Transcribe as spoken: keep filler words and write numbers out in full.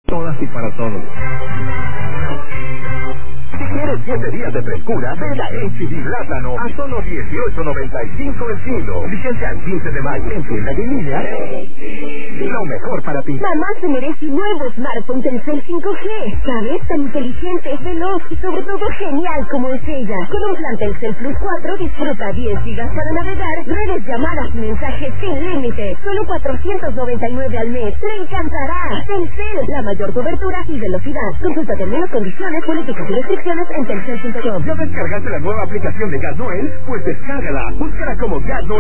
Todas y para todos. Si quieres siete días de frescura, ven a H D Plátano a solo dieciocho noventa y cinco el kilo. Vigencia al quince de mayo. En tienda y en línea. Lo mejor para ti. Mamá se merece un nuevo smartphone Telcel cinco G. ¿Sabes? Tan inteligente, veloz y sobre todo genial como es ella. Con un plan Telcel Plus cuatro disfruta diez gigas para navegar, redes, llamadas y mensajes sin límite. Solo cuatrocientos noventa y nueve al mes. ¡Te encantará! Telcel, la mayor cobertura y velocidad. Consulta términos, condiciones, políticas y restricciones en telcel punto com. ¿Ya descargaste la nueva aplicación de Gas Noel? Pues descárgala. Búscala como Gas Noel.